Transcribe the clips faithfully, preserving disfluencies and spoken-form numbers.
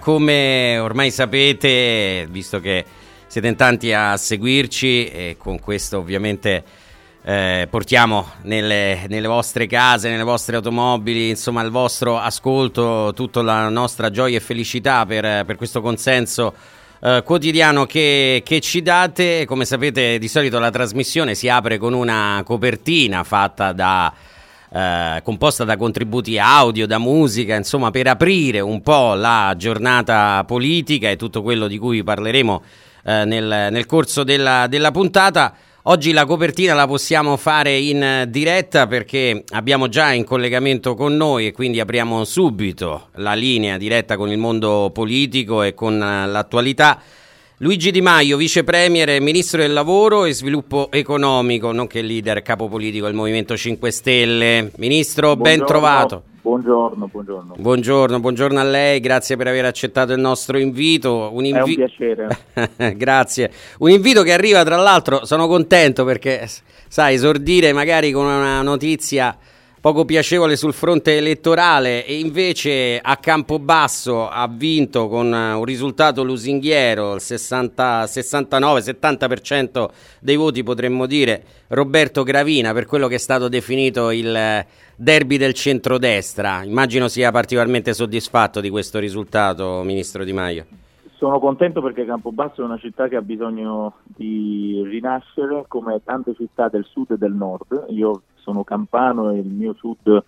come ormai sapete, visto che siete in tanti a seguirci, e con questo ovviamente eh, portiamo nelle, nelle vostre case, nelle vostre automobili, insomma al vostro ascolto tutta la nostra gioia e felicità per, per questo consenso eh, quotidiano che, che ci date. Come sapete, di solito la trasmissione si apre con una copertina fatta da Eh, composta da contributi audio, da musica, insomma, per aprire un po' la giornata politica e tutto quello di cui parleremo eh, nel, nel corso della, della puntata. Oggi la copertina la possiamo fare in diretta perché abbiamo già in collegamento con noi, e quindi apriamo subito la linea diretta con il mondo politico e con l'attualità. Luigi Di Maio, vice premier e ministro del lavoro e sviluppo economico, nonché leader capopolitico del Movimento cinque Stelle. Ministro, buongiorno, ben trovato. Buongiorno, buongiorno. Buongiorno, buongiorno a lei, grazie per aver accettato il nostro invito. Un invi- È un piacere. Grazie. Un invito che arriva, tra l'altro, sono contento perché, sai, esordire magari con una notizia poco piacevole sul fronte elettorale, e invece a Campobasso ha vinto con un risultato lusinghiero, il sessanta, sessantanove settanta per cento dei voti, potremmo dire, Roberto Gravina, per quello che è stato definito il derby del centrodestra. Immagino sia particolarmente soddisfatto di questo risultato, ministro Di Maio. Sono contento perché Campobasso è una città che ha bisogno di rinascere, come tante città del sud e del nord. Io sono campano e il mio sud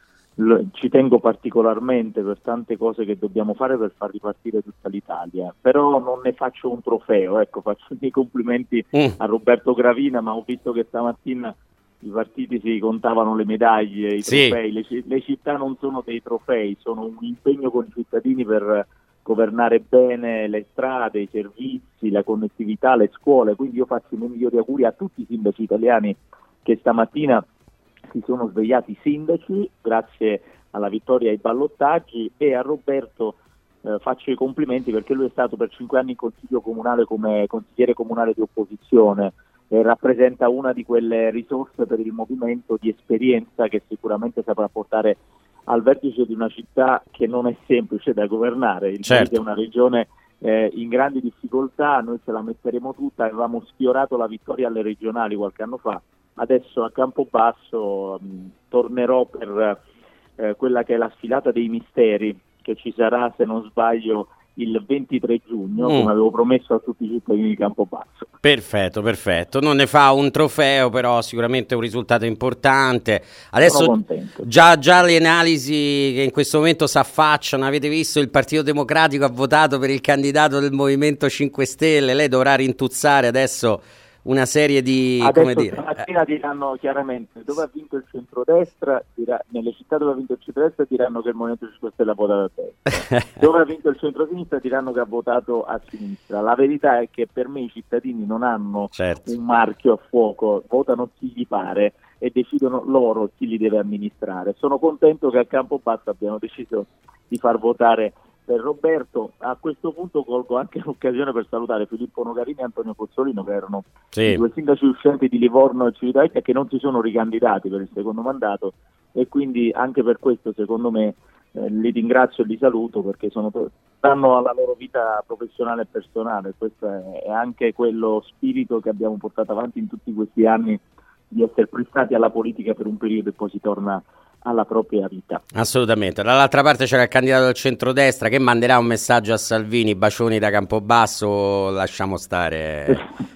lo, ci tengo particolarmente per tante cose che dobbiamo fare per far ripartire tutta l'Italia, però non ne faccio un trofeo, ecco, faccio i complimenti mm. a Roberto Gravina, ma ho visto che stamattina i partiti si contavano le medaglie, i sì. trofei, le, le città non sono dei trofei, sono un impegno con i cittadini per governare bene le strade, i servizi, la connettività, le scuole. Quindi io faccio i miei migliori auguri a tutti i sindaci italiani che stamattina si sono svegliati sindaci grazie alla vittoria ai ballottaggi, e a Roberto eh, faccio i complimenti perché lui è stato per cinque anni in consiglio comunale come consigliere comunale di opposizione e rappresenta una di quelle risorse per il movimento di esperienza che sicuramente saprà portare al vertice di una città che non è semplice da governare. Il certo. Paese è una regione eh, in grandi difficoltà, noi ce la metteremo tutta. Avevamo sfiorato la vittoria alle regionali qualche anno fa, adesso a Campobasso mh, tornerò per eh, quella che è la sfilata dei misteri che ci sarà, se non sbaglio, il ventitré giugno, mm. come avevo promesso a tutti i cittadini di Campobasso. Perfetto, perfetto. Non ne fa un trofeo, però sicuramente un risultato importante. Adesso già, già le analisi che in questo momento si affacciano, avete visto il Partito Democratico ha votato per il candidato del Movimento cinque Stelle, lei dovrà rintuzzare adesso una serie di... Adesso come dire, stamattina diranno chiaramente dove ha vinto il centrodestra, dirà, nelle città dove ha vinto il centrodestra diranno che il Movimento cinque Stelle ha votato a destra, dove ha vinto il centrosinistra diranno che ha votato a sinistra. La verità è che per me i cittadini non hanno certo. un marchio a fuoco, votano chi gli pare e decidono loro chi li deve amministrare. Sono contento che a Campobasso abbiano deciso di far votare per Roberto. A questo punto colgo anche l'occasione per salutare Filippo Nogarini e Antonio Pozzolino, che erano sì. i due sindaci uscenti di Livorno e Civitavecchia, che non si sono ricandidati per il secondo mandato, e quindi anche per questo secondo me eh, li ringrazio e li saluto, perché sono, stanno alla loro vita professionale e personale. Questo è, è anche quello spirito che abbiamo portato avanti in tutti questi anni, di essere prestati alla politica per un periodo e poi si torna alla propria vita. Assolutamente. Dall'altra parte c'era il candidato del centrodestra che manderà un messaggio a Salvini: bacioni da Campobasso, lasciamo stare.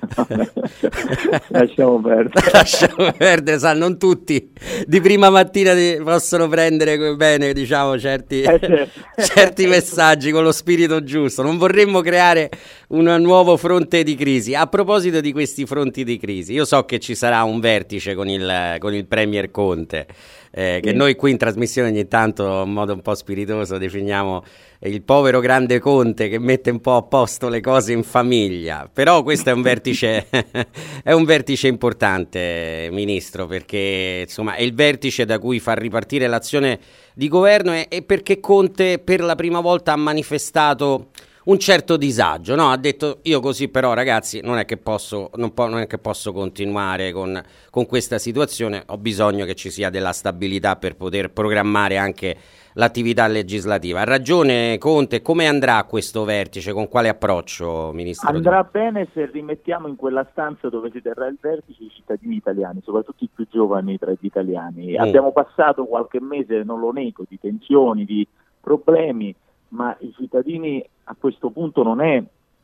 lasciamo perdere lasciamo perdere, sa, non tutti di prima mattina di, possono prendere bene, diciamo, certi, eh certo. certi messaggi con lo spirito giusto. Non vorremmo creare un nuovo fronte di crisi. A proposito di questi fronti di crisi, io so che ci sarà un vertice con il, con il Premier Conte, Eh, che noi qui in trasmissione ogni tanto in modo un po' spiritoso definiamo il povero grande Conte che mette un po' a posto le cose in famiglia. Però questo è un vertice è un vertice importante, ministro, perché insomma è il vertice da cui far ripartire l'azione di governo, e, e perché Conte per la prima volta ha manifestato un certo disagio, no? Ha detto: io così però ragazzi non è che posso non, po- non è che posso continuare con, con questa situazione, ho bisogno che ci sia della stabilità per poter programmare anche l'attività legislativa. Ha ragione Conte, come andrà questo vertice, con quale approccio, Ministro? Andrà bene se rimettiamo in quella stanza dove si terrà il vertice i cittadini italiani, soprattutto i più giovani tra gli italiani. Mm. Abbiamo passato qualche mese, non lo nego, di tensioni, di problemi, ma i cittadini a questo punto non è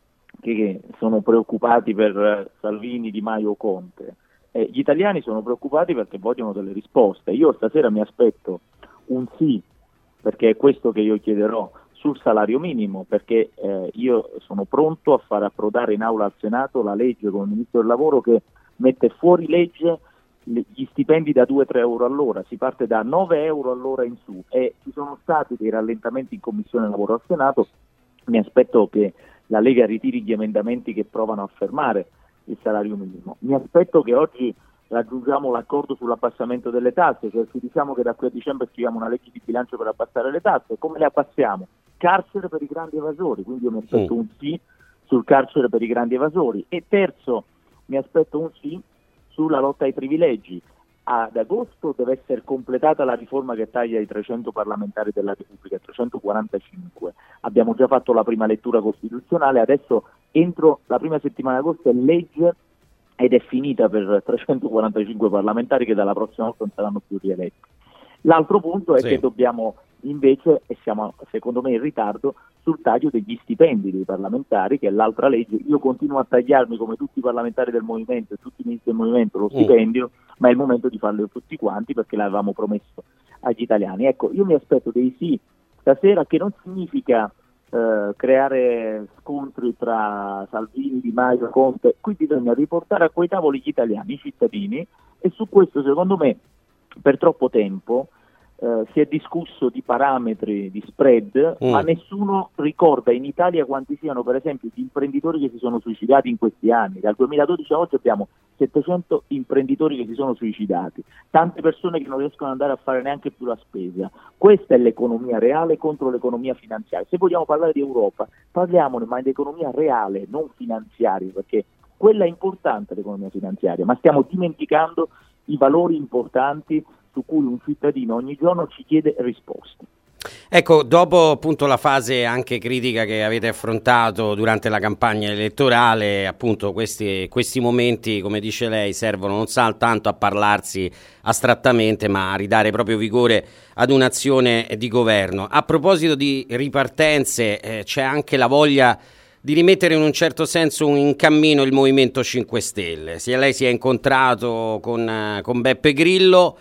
che sono preoccupati per Salvini, Di Maio o Conte. Eh, gli italiani sono preoccupati perché vogliono delle risposte. Io stasera mi aspetto un sì, perché è questo che io chiederò, sul salario minimo, perché eh, io sono pronto a far approdare in aula al Senato la legge con il Ministro del Lavoro che mette fuori legge gli stipendi da due tre euro all'ora, si parte da nove euro all'ora in su, e ci sono stati dei rallentamenti in Commissione Lavoro al Senato. Mi aspetto che la Lega ritiri gli emendamenti che provano a fermare il salario minimo. Mi aspetto che oggi raggiungiamo l'accordo sull'abbassamento delle tasse, cioè ci diciamo che da qui a dicembre scriviamo una legge di bilancio per abbassare le tasse. Come le abbassiamo? Carcere per i grandi evasori, quindi io mi aspetto mm. un sì sul carcere per i grandi evasori. E terzo, mi aspetto un sì sulla lotta ai privilegi. Ad agosto deve essere completata la riforma che taglia i trecento parlamentari della Repubblica, trecentoquarantacinque. Abbiamo già fatto la prima lettura costituzionale, adesso entro la prima settimana di agosto è legge ed è finita per trecentoquarantacinque parlamentari che dalla prossima volta non saranno più rieletti. L'altro punto è sì. che dobbiamo invece, e siamo secondo me in ritardo, sul taglio degli stipendi dei parlamentari, che è l'altra legge. Io continuo a tagliarmi come tutti i parlamentari del Movimento e tutti i ministri del Movimento lo stipendio, mm. ma è il momento di farlo tutti quanti perché l'avevamo promesso agli italiani. Ecco, io mi aspetto dei sì stasera, che non significa eh, creare scontri tra Salvini, Di Maio, Conte. Qui bisogna riportare a quei tavoli gli italiani, i cittadini, e su questo secondo me per troppo tempo Uh, si è discusso di parametri, di spread, mm. ma nessuno ricorda in Italia quanti siano per esempio gli imprenditori che si sono suicidati in questi anni. Dal duemiladodici a oggi abbiamo settecento imprenditori che si sono suicidati, tante persone che non riescono ad andare a fare neanche più la spesa. Questa è l'economia reale contro l'economia finanziaria. Se vogliamo parlare di Europa, parliamone, ma di economia reale, non finanziaria, perché quella è importante, l'economia finanziaria, ma stiamo dimenticando i valori importanti su cui un cittadino ogni giorno ci chiede risposte. Ecco, dopo appunto la fase anche critica che avete affrontato durante la campagna elettorale, appunto questi, questi momenti, come dice lei, servono non soltanto a parlarsi astrattamente, ma a ridare proprio vigore ad un'azione di governo. A proposito di ripartenze, eh, c'è anche la voglia di rimettere in un certo senso in cammino il Movimento cinque Stelle. Sia lei si è incontrato con, con Beppe Grillo,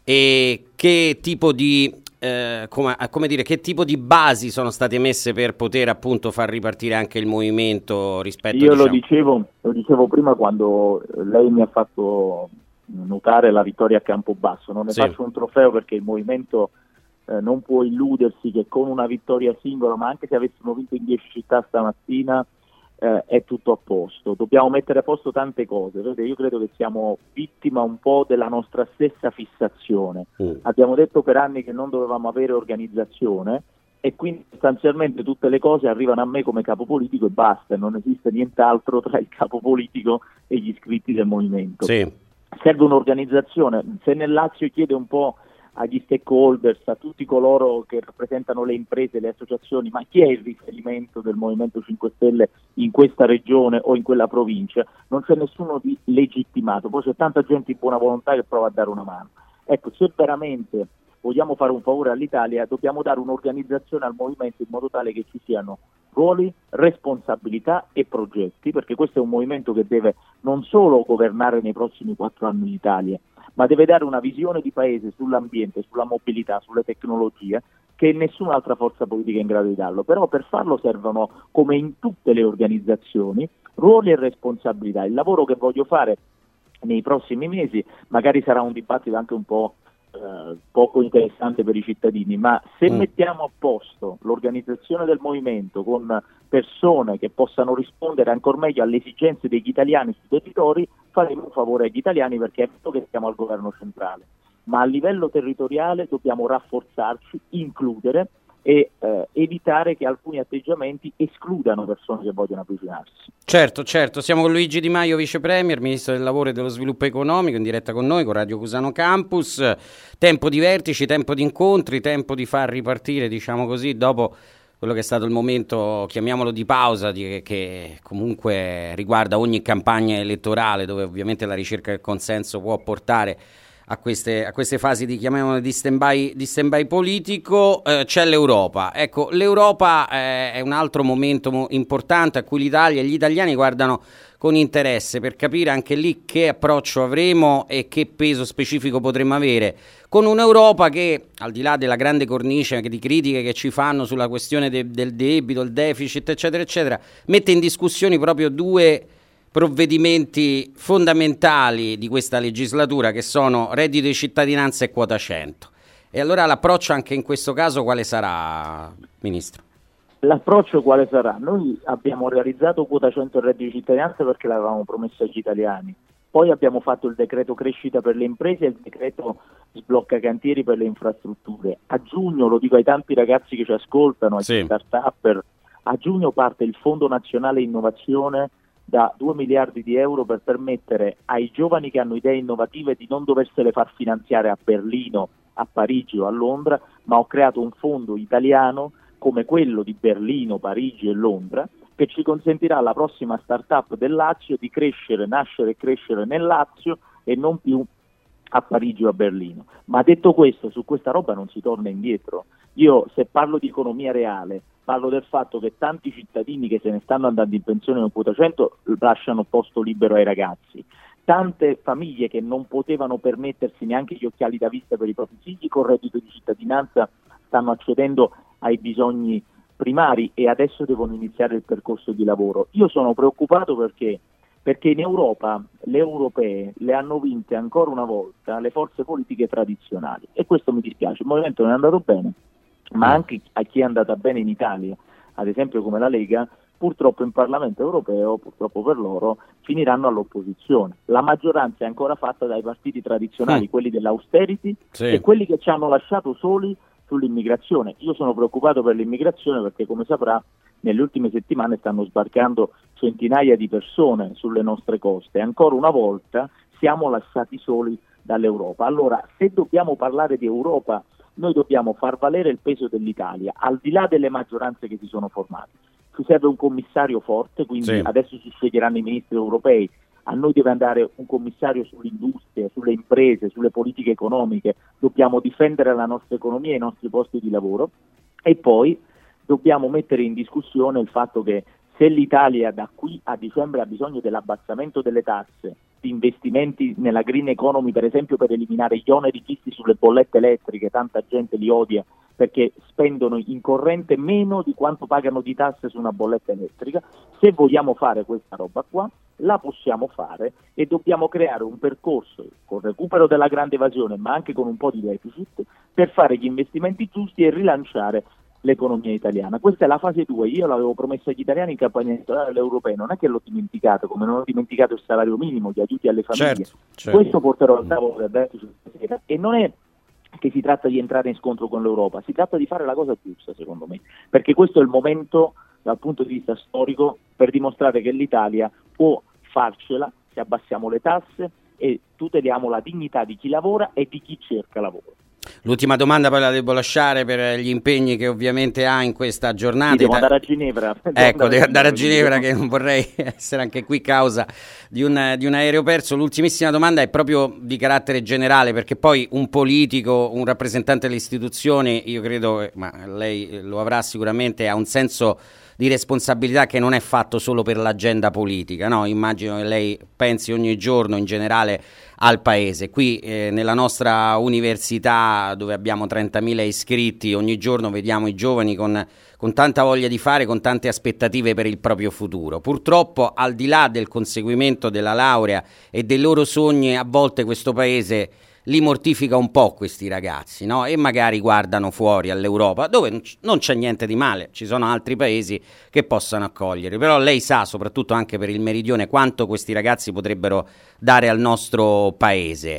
e che tipo di eh, come, come dire che tipo di basi sono state messe per poter appunto far ripartire anche il movimento rispetto io diciamo... lo dicevo lo dicevo prima quando lei mi ha fatto notare la vittoria a Campobasso. Non ne sì. faccio un trofeo perché il movimento eh, non può illudersi che con una vittoria singola, ma anche se avessimo vinto in dieci città stamattina, Eh, è tutto a posto. Dobbiamo mettere a posto tante cose. Vedete, io credo che siamo vittima un po' della nostra stessa fissazione. Mm. Abbiamo detto per anni che non dovevamo avere organizzazione e quindi sostanzialmente tutte le cose arrivano a me come capo politico e basta, non esiste nient'altro tra il capo politico e gli iscritti del movimento. Sì. Serve un'organizzazione. Se nel Lazio chiede un po' agli stakeholders, a tutti coloro che rappresentano le imprese, le associazioni, ma chi è il riferimento del Movimento cinque Stelle in questa regione o in quella provincia? Non c'è nessuno di legittimato, poi c'è tanta gente di buona volontà che prova a dare una mano. Ecco, se veramente vogliamo fare un favore all'Italia, dobbiamo dare un'organizzazione al movimento in modo tale che ci siano ruoli, responsabilità e progetti, perché questo è un movimento che deve non solo governare nei prossimi quattro anni l'Italia, ma deve dare una visione di paese sull'ambiente, sulla mobilità, sulle tecnologie, che nessun'altra forza politica è in grado di darlo. Però per farlo servono, come in tutte le organizzazioni, ruoli e responsabilità. Il lavoro che voglio fare nei prossimi mesi magari sarà un dibattito anche un po' eh, poco interessante per i cittadini, ma se mm. mettiamo a posto l'organizzazione del movimento con persone che possano rispondere ancor meglio alle esigenze degli italiani sui territori, faremo un favore agli italiani, perché è vero che siamo al governo centrale, ma a livello territoriale dobbiamo rafforzarci, includere e eh, evitare che alcuni atteggiamenti escludano persone che vogliono avvicinarsi. Certo, certo, siamo con Luigi Di Maio, Vice Premier, Ministro del Lavoro e dello Sviluppo Economico, in diretta con noi, con Radio Cusano Campus. Tempo di vertici, tempo di incontri, tempo di far ripartire, diciamo così, dopo quello che è stato il momento, chiamiamolo di pausa, di, che comunque riguarda ogni campagna elettorale, dove ovviamente la ricerca del consenso può portare a queste, a queste fasi di, chiamiamole, di stand-by, di stand-by politico. Eh, c'è l'Europa. Ecco, l'Europa eh, è un altro momento mo- importante a cui l'Italia e gli italiani guardano con interesse, per capire anche lì che approccio avremo e che peso specifico potremo avere con un'Europa che, al di là della grande cornice di critiche che ci fanno sulla questione de- del debito, il deficit, eccetera, eccetera, mette in discussione proprio due provvedimenti fondamentali di questa legislatura, che sono reddito di cittadinanza e quota cento. E allora l'approccio anche in questo caso quale sarà, Ministro? L'approccio quale sarà? Noi abbiamo realizzato quota cento e reddito di cittadinanza perché l'avevamo promesso agli italiani, poi abbiamo fatto il decreto crescita per le imprese e il decreto sblocca cantieri per le infrastrutture. A giugno, lo dico ai tanti ragazzi che ci ascoltano, ai sì. start-upper, a giugno parte il Fondo Nazionale Innovazione da due miliardi di euro per permettere ai giovani che hanno idee innovative di non doversele far finanziare a Berlino, a Parigi o a Londra, ma ho creato un fondo italiano come quello di Berlino, Parigi e Londra, che ci consentirà alla prossima startup del Lazio di crescere, nascere e crescere nel Lazio e non più a Parigi o a Berlino. Ma detto questo, su questa roba non si torna indietro. Io, se parlo di economia reale, parlo del fatto che tanti cittadini che se ne stanno andando in pensione con quota cento lasciano posto libero ai ragazzi. Tante famiglie che non potevano permettersi neanche gli occhiali da vista per i propri figli con reddito di cittadinanza stanno accedendo ai bisogni primari e adesso devono iniziare il percorso di lavoro. Io sono preoccupato perché perché in Europa le europee le hanno vinte ancora una volta le forze politiche tradizionali e questo mi dispiace. Il movimento non è andato bene, ma anche a chi è andata bene in Italia, ad esempio come la Lega, purtroppo in Parlamento europeo, purtroppo per loro, finiranno all'opposizione. La maggioranza è ancora fatta dai partiti tradizionali, mm. quelli dell'austerity sì. e quelli che ci hanno lasciato soli sull'immigrazione. Io sono preoccupato per l'immigrazione perché, come saprà, nelle ultime settimane stanno sbarcando centinaia di persone sulle nostre coste. Ancora una volta siamo lasciati soli dall'Europa. Allora, se dobbiamo parlare di Europa, noi dobbiamo far valere il peso dell'Italia, al di là delle maggioranze che si sono formate. Ci serve un commissario forte, quindi sì. adesso si sceglieranno i ministri europei. A noi deve andare un commissario sull'industria, sulle imprese, sulle politiche economiche. Dobbiamo difendere la nostra economia e i nostri posti di lavoro. E poi dobbiamo mettere in discussione il fatto che se l'Italia da qui a dicembre ha bisogno dell'abbassamento delle tasse, di investimenti nella green economy, per esempio per eliminare gli oneri fissi sulle bollette elettriche, tanta gente li odia perché spendono in corrente meno di quanto pagano di tasse su una bolletta elettrica, se vogliamo fare questa roba qua, la possiamo fare e dobbiamo creare un percorso con recupero della grande evasione, ma anche con un po' di deficit, per fare gli investimenti giusti e rilanciare l'economia italiana. Questa è la fase due, io l'avevo promesso agli italiani in campagna elettorale all'europea, non è che l'ho dimenticato, come non ho dimenticato il salario minimo, gli aiuti alle famiglie. Certo, certo. Questo porterò al tavolo del vertice e non è che si tratta di entrare in scontro con l'Europa, si tratta di fare la cosa giusta, secondo me, perché questo è il momento dal punto di vista storico per dimostrare che l'Italia può farcela se abbassiamo le tasse e tuteliamo la dignità di chi lavora e di chi cerca lavoro. L'ultima domanda poi la devo lasciare per gli impegni che ovviamente ha in questa giornata. Sì, devo andare a Ginevra. Ecco, devo andare a Ginevra che non vorrei essere anche qui causa di un, di un aereo perso. L'ultimissima domanda è proprio di carattere generale, perché poi un politico, un rappresentante delle istituzioni, io credo, ma lei lo avrà sicuramente, ha un senso di responsabilità che non è fatto solo per l'agenda politica, no? Immagino che lei pensi ogni giorno in generale al paese. Qui eh, nella nostra università, dove abbiamo trentamila iscritti, ogni giorno vediamo i giovani con, con tanta voglia di fare, con tante aspettative per il proprio futuro. Purtroppo, al di là del conseguimento della laurea e dei loro sogni, a volte questo paese li mortifica un po' questi ragazzi, no? E magari guardano fuori all'Europa, dove non c'è niente di male, ci sono altri paesi che possano accogliere, però lei sa, soprattutto anche per il meridione, quanto questi ragazzi potrebbero dare al nostro paese.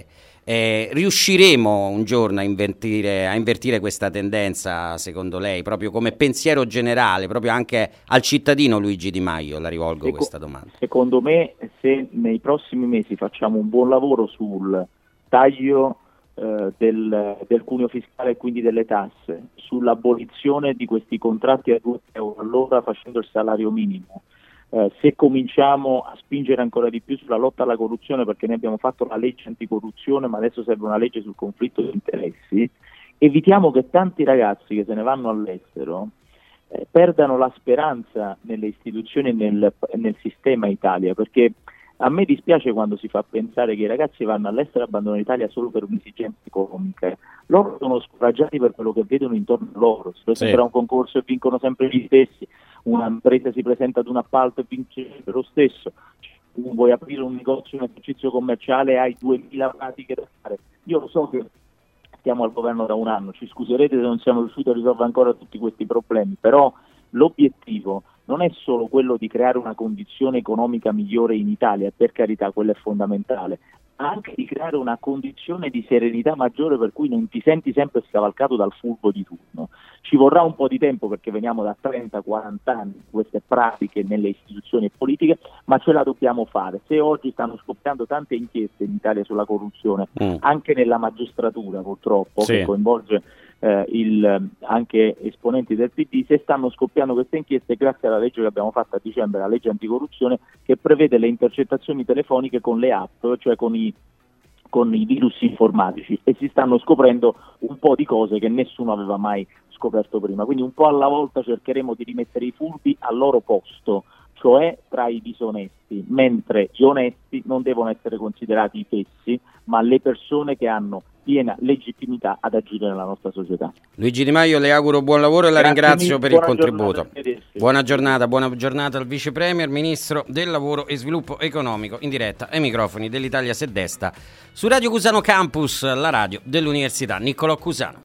Eh, riusciremo un giorno a invertire, a invertire questa tendenza, secondo lei, proprio come pensiero generale, proprio anche al cittadino Luigi Di Maio? La rivolgo Seco- questa domanda. Secondo me, se nei prossimi mesi facciamo un buon lavoro sul taglio eh, del, del cuneo fiscale e quindi delle tasse, sull'abolizione di questi contratti a due euro all'ora facendo il salario minimo, Eh, se cominciamo a spingere ancora di più sulla lotta alla corruzione, perché noi abbiamo fatto la legge anticorruzione ma adesso serve una legge sul conflitto di interessi, evitiamo che tanti ragazzi che se ne vanno all'estero eh, perdano la speranza nelle istituzioni e nel, nel sistema Italia, perché a me dispiace quando si fa pensare che i ragazzi vanno all'estero e abbandonano l'Italia solo per un'esigenza economica. Loro sono scoraggiati per quello che vedono intorno a loro, si presentano a un concorso e vincono sempre gli stessi, un'impresa si presenta ad un appalto e vince lo stesso, tu vuoi aprire un negozio, un esercizio commerciale e hai duemila pratiche da fare. Io lo so che stiamo al governo da un anno, ci scuserete se non siamo riusciti a risolvere ancora tutti questi problemi, però l'obiettivo non è solo quello di creare una condizione economica migliore in Italia, per carità, quello è fondamentale, ma anche di creare una condizione di serenità maggiore per cui non ti senti sempre scavalcato dal furbo di turno. Ci vorrà un po' di tempo perché veniamo da trenta quaranta anni queste pratiche nelle istituzioni politiche, ma ce la dobbiamo fare. Se oggi stanno scoppiando tante inchieste in Italia sulla corruzione, mm. anche nella magistratura purtroppo, sì. che coinvolge Eh, il, anche esponenti del P D, se stanno scoppiando queste inchieste grazie alla legge che abbiamo fatto a dicembre, la legge anticorruzione, che prevede le intercettazioni telefoniche con le app, cioè con i, con i virus informatici, e si stanno scoprendo un po' di cose che nessuno aveva mai scoperto prima, quindi un po' alla volta cercheremo di rimettere i furbi al loro posto, cioè tra i disonesti, mentre gli onesti non devono essere considerati i fessi, ma le persone che hanno piena legittimità ad agire nella nostra società. Luigi Di Maio, le auguro buon lavoro e la Grazie ringrazio mille, per il buona contributo. Giornata, buona giornata, buona giornata al Vice Premier, Ministro del Lavoro e Sviluppo Economico, in diretta ai microfoni dell'Italia Se Desta su Radio Cusano Campus, la radio dell'Università Niccolò Cusano.